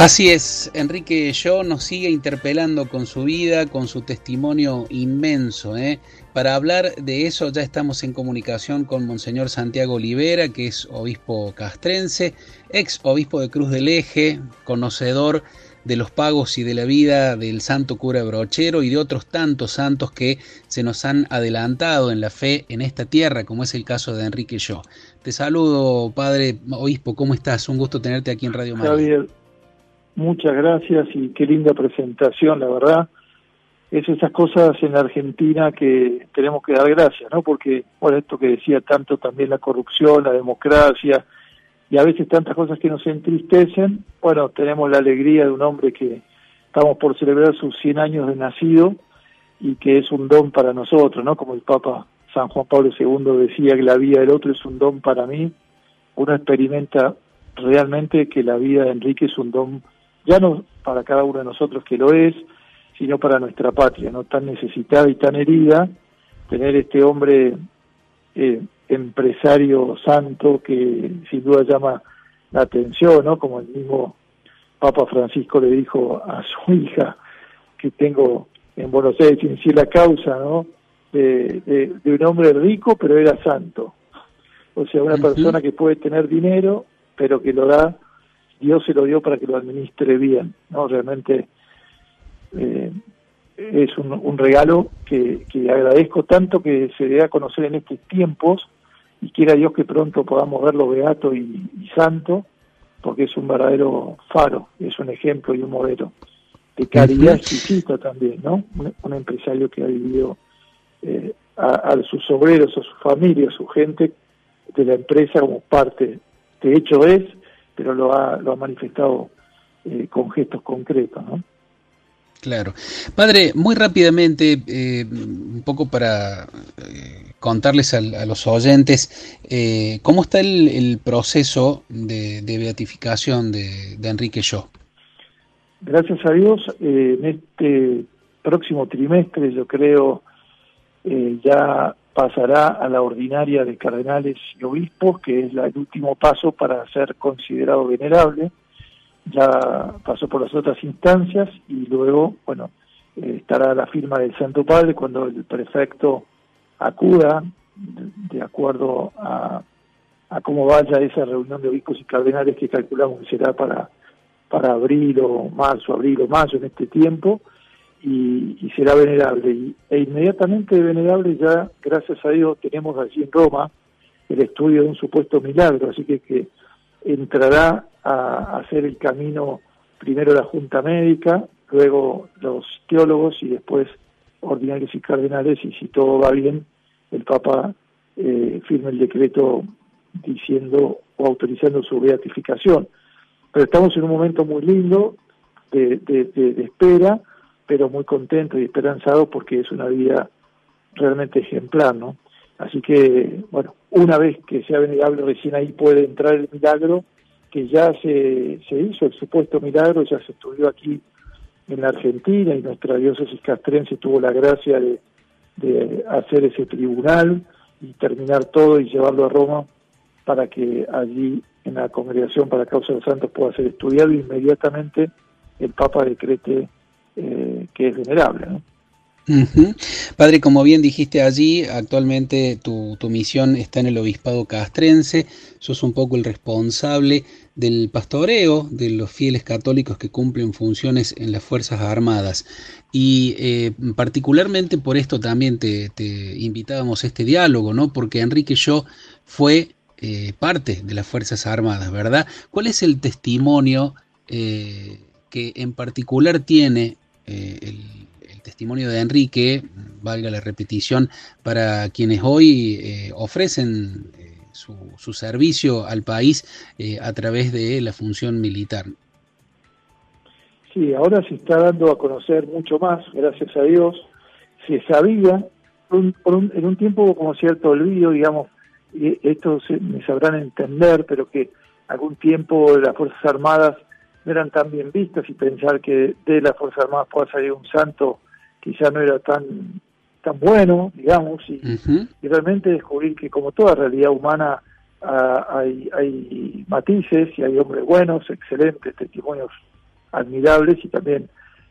Así es, Enrique Yo nos sigue interpelando con su vida, con su testimonio inmenso, ¿eh? Para hablar de eso ya estamos en comunicación con Monseñor Santiago Olivera, que es obispo castrense, ex obispo de Cruz del Eje, conocedor de los pagos y de la vida del santo cura Brochero y de otros tantos santos que se nos han adelantado en la fe en esta tierra, como es el caso de Enrique Yo. Te saludo, padre obispo, ¿cómo estás? Un gusto tenerte aquí en Radio María. Javier, muchas gracias y qué linda presentación, la verdad. Es esas cosas en la Argentina que tenemos que dar gracias, ¿no? Porque, bueno, esto que decía tanto también la corrupción, la democracia, y a veces tantas cosas que nos entristecen, bueno, tenemos la alegría de un hombre que estamos por celebrar sus 100 años de nacido y que es un don para nosotros, ¿no? Como el Papa San Juan Pablo II decía que la vida del otro es un don para mí. Uno experimenta realmente que la vida de Enrique es un don, ya no para cada uno de nosotros que lo es, sino para nuestra patria, ¿no? Tan necesitada y tan herida, tener este hombre empresario santo que sin duda llama la atención, ¿no? Como el mismo Papa Francisco le dijo a su hija que tengo en Buenos Aires, sin decir la causa, ¿no? De un hombre rico, pero era santo. O sea, una persona que puede tener dinero, pero que lo da, Dios se lo dio para que lo administre bien, ¿no? Realmente es un regalo que agradezco tanto que se dé a conocer en estos tiempos y quiera Dios que pronto podamos verlo beato y santo, porque es un verdadero faro, es un ejemplo y un modelo de caridad exquisita también, ¿no? Un empresario que ha vivido a sus obreros, a su familia, a su gente de la empresa como parte, de hecho es, pero lo ha manifestado con gestos concretos, ¿no? Claro. Padre, muy rápidamente, un poco para contarles a los oyentes, ¿cómo está el proceso de beatificación de Enrique Yo? Gracias a Dios, en este próximo trimestre, yo creo, ya pasará a la ordinaria de cardenales y obispos, que es el último paso para ser considerado venerable. Ya pasó por las otras instancias y luego, bueno, estará la firma del Santo Padre cuando el prefecto acuda, de acuerdo a cómo vaya esa reunión de obispos y cardenales que calculamos que será para abril o mayo en este tiempo, y será venerable. E inmediatamente venerable ya, gracias a Dios, tenemos allí en Roma el estudio de un supuesto milagro, así que entrará a hacer el camino primero la Junta Médica, luego los teólogos y después ordinarios y cardenales, y si todo va bien, el Papa firma el decreto diciendo o autorizando su beatificación. Pero estamos en un momento muy lindo de espera, pero muy contento y esperanzado porque es una vida realmente ejemplar, ¿no? Así que, bueno, una vez que sea venerable, recién ahí puede entrar el milagro, que ya se hizo el supuesto milagro, ya se estudió aquí en la Argentina y nuestra diócesis castrense tuvo la gracia de hacer ese tribunal y terminar todo y llevarlo a Roma para que allí en la Congregación para Causa de los Santos pueda ser estudiado y inmediatamente el Papa decrete que es venerable, ¿no? Padre, como bien dijiste allí, actualmente tu misión está en el obispado castrense, sos un poco el responsable del pastoreo de los fieles católicos que cumplen funciones en las Fuerzas Armadas y particularmente por esto también te invitábamos a este diálogo, ¿no? Porque Enrique Yo fue parte de las Fuerzas Armadas, ¿verdad? ¿Cuál es el testimonio que en particular tiene el testimonio de Enrique, valga la repetición, para quienes hoy ofrecen su servicio al país a través de la función militar? Sí, ahora se está dando a conocer mucho más, gracias a Dios. Se sabía en un tiempo como cierto olvido, digamos, y esto me sabrán entender, pero que algún tiempo las Fuerzas Armadas no eran tan bien vistas y pensar que de las Fuerzas Armadas pueda salir un santo quizá no era tan bueno, digamos, y realmente descubrir que como toda realidad humana hay matices y hay hombres buenos, excelentes, testimonios admirables y también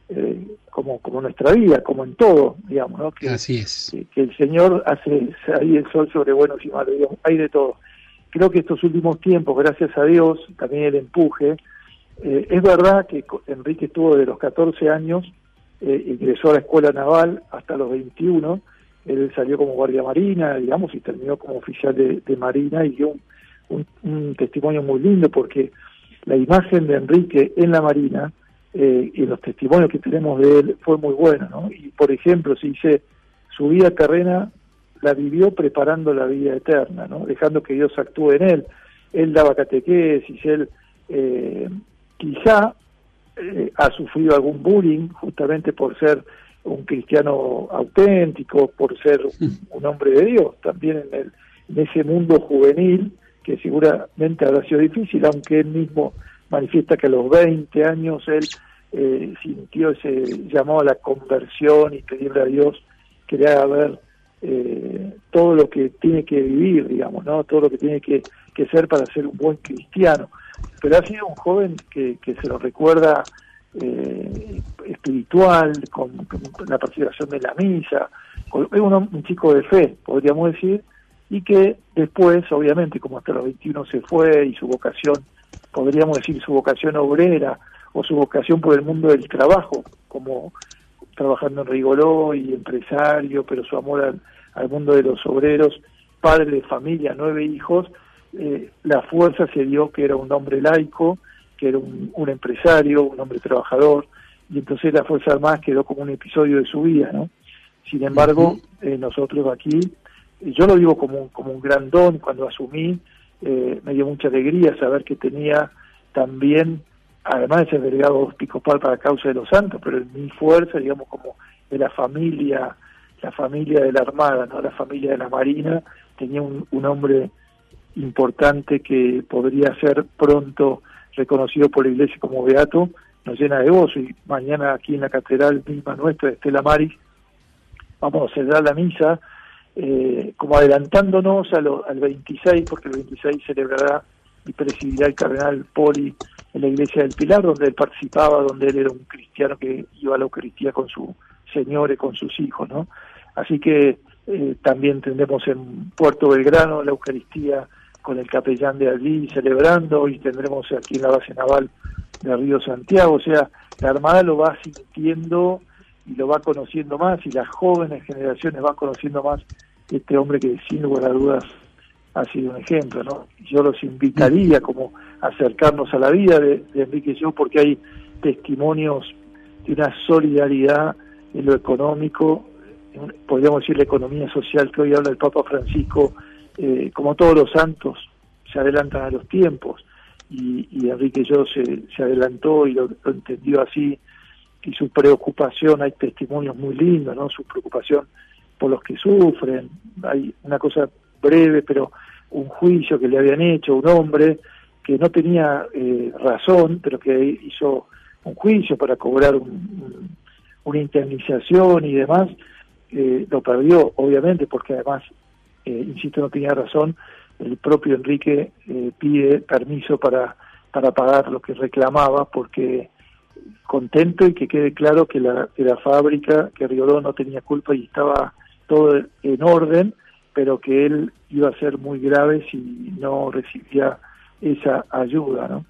como nuestra vida, como en todo, digamos, ¿no? Así es. Que el Señor hace ahí el sol sobre buenos y malos, digamos, hay de todo. Creo que estos últimos tiempos, gracias a Dios, también el empuje, es verdad que Enrique estuvo de los 14 años, ingresó a la escuela naval hasta los 21, él salió como guardia marina, digamos, y terminó como oficial de marina, y dio un testimonio muy lindo, porque la imagen de Enrique en la marina, y los testimonios que tenemos de él, fue muy buena, ¿no? Y por ejemplo, se dice, su vida terrena la vivió preparando la vida eterna, ¿no? Dejando que Dios actúe en él. Él daba catequesis, él quizá ha sufrido algún bullying justamente por ser un cristiano auténtico, por ser un hombre de Dios, también en ese mundo juvenil, que seguramente habrá sido difícil, aunque él mismo manifiesta que a los 20 años él sintió ese llamado a la conversión y pedirle a Dios que le haga ver todo lo que tiene que vivir, digamos, ¿no? Todo lo que tiene que ser para ser un buen cristiano. Pero ha sido un joven que se lo recuerda espiritual, con la participación de la misa, es un chico de fe, podríamos decir, y que después, obviamente, como hasta los 21 se fue, y su vocación, podríamos decir, su vocación obrera, o su vocación por el mundo del trabajo, como trabajando en Rigoló y empresario, pero su amor al mundo de los obreros, padre de familia, 9 hijos, la fuerza se dio que era un hombre laico, que era un empresario, un hombre trabajador, y entonces la Fuerza Armada quedó como un episodio de su vida, ¿no? Sin embargo, nosotros aquí, yo lo digo como un gran don. Cuando asumí, me dio mucha alegría saber que tenía también, además de ser delegado episcopal para la causa de los santos, pero en mi fuerza, digamos, como de la familia de la Armada, ¿no? La familia de la Marina, tenía un hombre importante que podría ser pronto reconocido por la Iglesia como beato. Nos llena de gozo, y mañana aquí en la catedral misma nuestra de Estela Maris vamos a celebrar la misa, como adelantándonos al 26, porque el 26 celebrará y presidirá el cardenal Poli en la iglesia del Pilar, donde él participaba, donde él era un cristiano que iba a la Eucaristía con su señor y con sus hijos, ¿no? Así que también tendremos en Puerto Belgrano la Eucaristía con el capellán de allí celebrando, y tendremos aquí en la base naval de Río Santiago. O sea, la Armada lo va sintiendo y lo va conociendo más, y las jóvenes generaciones van conociendo más este hombre que sin lugar a dudas ha sido un ejemplo, ¿no? Yo los invitaría como a acercarnos a la vida de Enrique y yo, porque hay testimonios de una solidaridad en lo económico, podríamos decir la economía social que hoy habla el Papa Francisco. Como todos los santos se adelantan a los tiempos, y Enrique yo se adelantó y lo entendió así, y su preocupación, hay testimonios muy lindos, ¿no? Su preocupación por los que sufren. Hay una cosa breve, pero un juicio que le habían hecho a un hombre que no tenía razón, pero que hizo un juicio para cobrar una indemnización y demás. Lo perdió, obviamente, porque además, insisto, no tenía razón. El propio Enrique pide permiso para pagar lo que reclamaba, porque contento, y que quede claro que la fábrica, que Rigoló no tenía culpa y estaba todo en orden, pero que él iba a ser muy grave si no recibía esa ayuda, ¿no?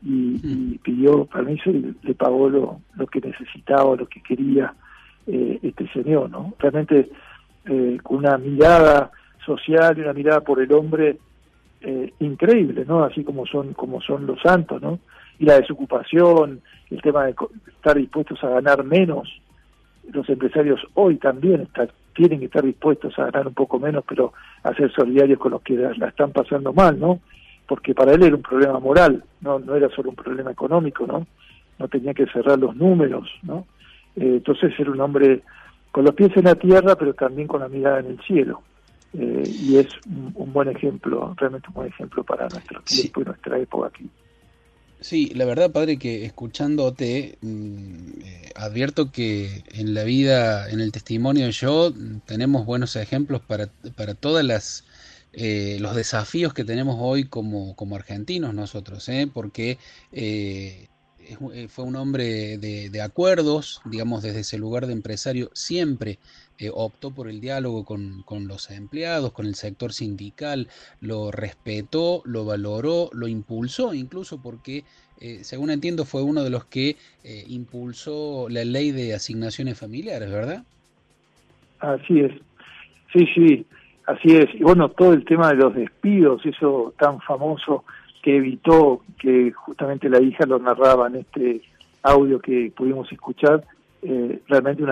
Y pidió permiso y le pagó lo que necesitaba, lo que quería este señor, ¿no? Realmente con una mirada social y una mirada por el hombre increíble, ¿no? Así como son los santos, ¿no? Y la desocupación, el tema de estar dispuestos a ganar menos. Los empresarios hoy también tienen que estar dispuestos a ganar un poco menos, pero a ser solidarios con los que la están pasando mal, ¿no? Porque para él era un problema moral, no era solo un problema económico, ¿no? No tenía que cerrar los números, ¿no? Entonces era un hombre con los pies en la tierra, pero también con la mirada en el cielo. Y es un buen ejemplo, realmente un buen ejemplo para nuestro tiempo y nuestra época aquí. Sí, la verdad, padre, que escuchándote, advierto que en la vida, en el testimonio yo, tenemos buenos ejemplos para todas los desafíos que tenemos hoy como argentinos nosotros, porque fue un hombre de acuerdos, digamos, desde ese lugar de empresario siempre optó por el diálogo con los empleados, con el sector sindical, lo respetó, lo valoró, lo impulsó, incluso porque, según entiendo, fue uno de los que impulsó la ley de asignaciones familiares, ¿verdad? Así es, sí, sí, así es. Y bueno, todo el tema de los despidos, eso tan famoso que evitó, que justamente la hija lo narraba en este audio que pudimos escuchar, realmente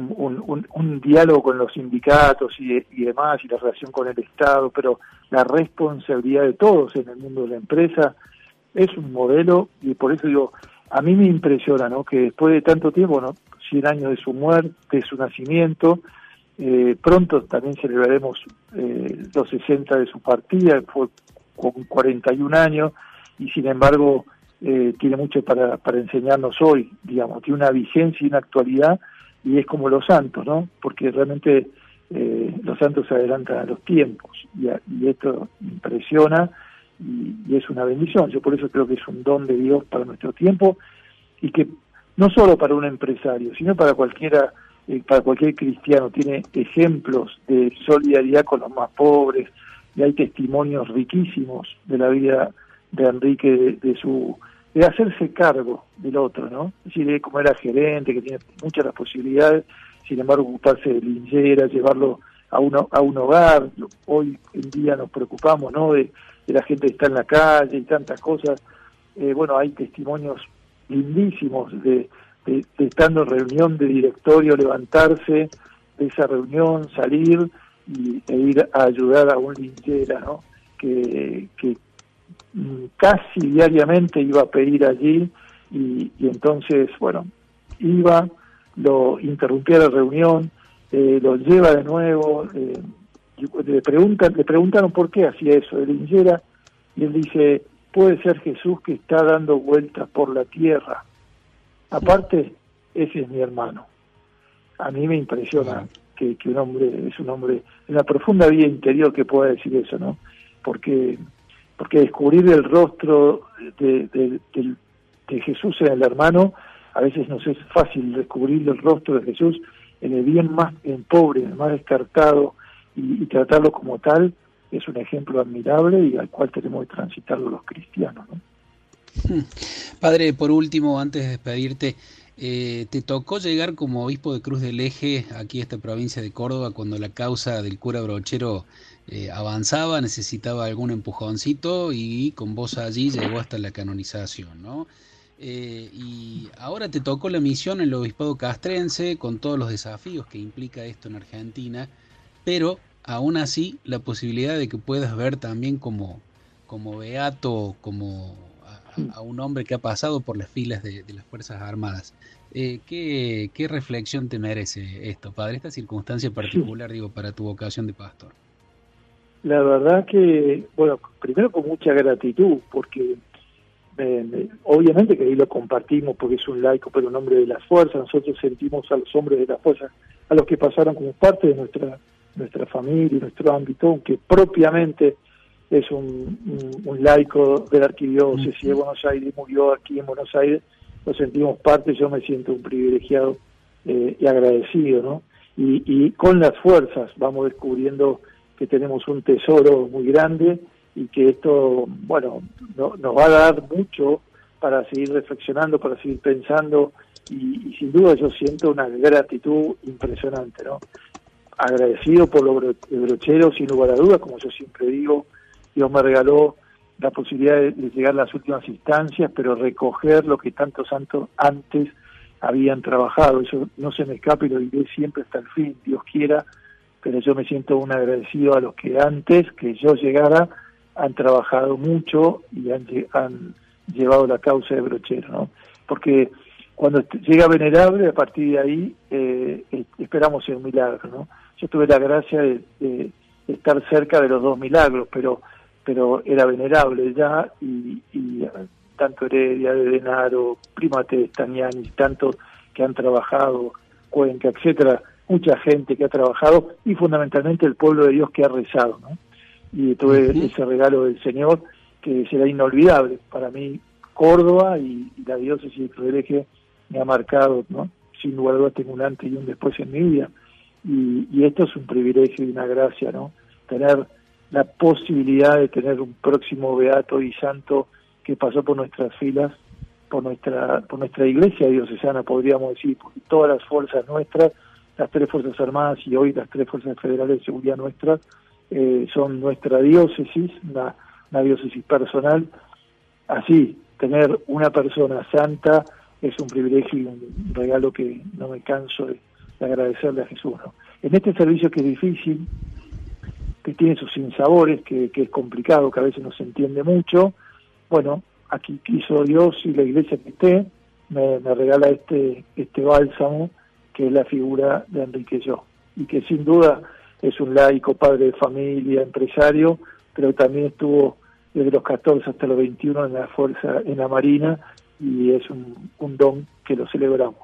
un diálogo con los sindicatos y demás, y la relación con el Estado, pero la responsabilidad de todos en el mundo de la empresa es un modelo, y por eso digo, a mí me impresiona, ¿no?, que después de tanto tiempo, ¿no?, 100 años de su muerte, de su nacimiento, pronto también celebraremos los 60 de su partida, fue con 41 años, y sin embargo tiene mucho para enseñarnos hoy, digamos, tiene una vigencia y una actualidad, y es como los santos, ¿no? Porque realmente los santos se adelantan a los tiempos, y esto impresiona, y es una bendición. Yo por eso creo que es un don de Dios para nuestro tiempo, y que no solo para un empresario, sino para cualquier cristiano. Tiene ejemplos de solidaridad con los más pobres, y hay testimonios riquísimos de la vida de Enrique, de hacerse cargo del otro, ¿no? Es decir, como era gerente, que tiene muchas las posibilidades, sin embargo ocuparse de linchera, llevarlo a un hogar. Hoy en día nos preocupamos, ¿no?, de la gente que está en la calle y tantas cosas. Bueno, hay testimonios lindísimos de estando en reunión de directorio, levantarse de esa reunión, salir e ir a ayudar a un linchera, ¿no?, que casi diariamente iba a pedir allí, y entonces, bueno, iba, lo interrumpía la reunión, lo lleva de nuevo, le preguntaron por qué hacía eso de linchera, y él dice: puede ser Jesús que está dando vueltas por la tierra. Aparte, ese es mi hermano. A mí me impresiona que un hombre, es un hombre en la profunda vida interior que pueda decir eso, ¿no? Porque descubrir el rostro de Jesús en el hermano, a veces nos es fácil descubrir el rostro de Jesús en el bien más pobre, en el más descartado, y tratarlo como tal. Es un ejemplo admirable y al cual tenemos que transitarlo los cristianos, ¿no? Padre, por último, antes de despedirte, ¿te tocó llegar como obispo de Cruz del Eje aquí a esta provincia de Córdoba cuando la causa del cura Brochero avanzaba, necesitaba algún empujoncito, y con vos allí llegó hasta la canonización, ¿no? Y ahora te tocó la misión en el obispado castrense, con todos los desafíos que implica esto en Argentina, pero aún así la posibilidad de que puedas ver también como beato, como a un hombre que ha pasado por las filas de las Fuerzas Armadas. ¿Qué reflexión te merece esto, padre, esta circunstancia particular, digo, para tu vocación de pastor? La verdad que, bueno, primero con mucha gratitud, porque obviamente que ahí lo compartimos porque es un laico, pero un hombre de las fuerzas. Nosotros sentimos a los hombres de las fuerzas, a los que pasaron como parte de nuestra familia, nuestro ámbito, aunque propiamente es un laico de la arquidiócesis de Buenos Aires, murió aquí en Buenos Aires, lo sentimos parte. Yo me siento un privilegiado y agradecido, ¿no? Y con las fuerzas vamos descubriendo que tenemos un tesoro muy grande, y que esto, bueno, nos va a dar mucho para seguir reflexionando, para seguir pensando, y sin duda yo siento una gratitud impresionante, ¿no? Agradecido por lo de Brochero, sin lugar a dudas, como yo siempre digo. Dios me regaló la posibilidad de llegar a las últimas instancias, pero recoger lo que tantos santos antes habían trabajado. Eso no se me escapa y lo diré siempre hasta el fin, Dios quiera, pero yo me siento un agradecido a los que antes que yo llegara han trabajado mucho y han llevado la causa de Brochero, ¿no? Porque cuando llega Venerable, a partir de ahí esperamos el milagro, ¿no? Yo tuve la gracia de estar cerca de los dos milagros, pero era Venerable ya, y tanto Heredia, de Denaro, Primate, Stagnani, tanto que han trabajado, Cuenca, etcétera, mucha gente que ha trabajado, y fundamentalmente el pueblo de Dios que ha rezado, ¿no? Y tuve ese regalo del Señor que será inolvidable para mí, Córdoba y la diócesis de Crudereje me ha marcado, ¿no? Sin lugar a dudas tengo un antes y un después en mi vida, y esto es un privilegio y una gracia, ¿no? Tener la posibilidad de tener un próximo beato y santo que pasó por nuestras filas, por nuestra iglesia diocesana, podríamos decir, porque todas las fuerzas nuestras, las 3 Fuerzas Armadas y hoy las 3 Fuerzas Federales de Seguridad nuestras, son nuestra diócesis, una diócesis personal. Así, tener una persona santa es un privilegio y un regalo que no me canso de agradecerle a Jesús, ¿no? En este servicio que es difícil, que tiene sus sinsabores, que es complicado, que a veces no se entiende mucho, bueno, aquí quiso Dios y la iglesia que esté, me regala este bálsamo, que es la figura de Enrique Yo, y que sin duda es un laico, padre de familia, empresario, pero también estuvo desde los 14 hasta los 21 en la fuerza, en la Marina, y es un don que lo celebramos.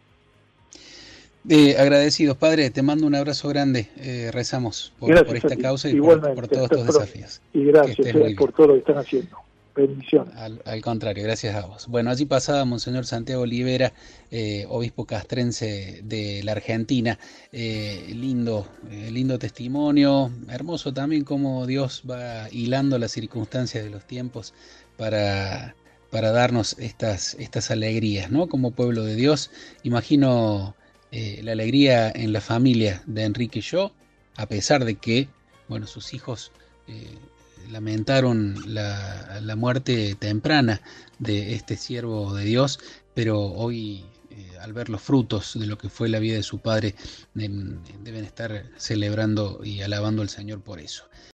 Agradecidos, padre, te mando un abrazo grande, rezamos por esta causa y por todos estos desafíos. Y gracias por todo lo que están haciendo. Bendiciones. Al contrario, gracias a vos. Bueno, allí pasaba Monseñor Santiago Olivera, obispo castrense de la Argentina. Lindo testimonio, hermoso también cómo Dios va hilando las circunstancias de los tiempos para darnos estas alegrías, ¿no? Como pueblo de Dios, imagino la alegría en la familia de Enrique Yo, a pesar de que, bueno, sus hijos lamentaron la muerte temprana de este siervo de Dios, pero hoy, al ver los frutos de lo que fue la vida de su padre, deben estar celebrando y alabando al Señor por eso.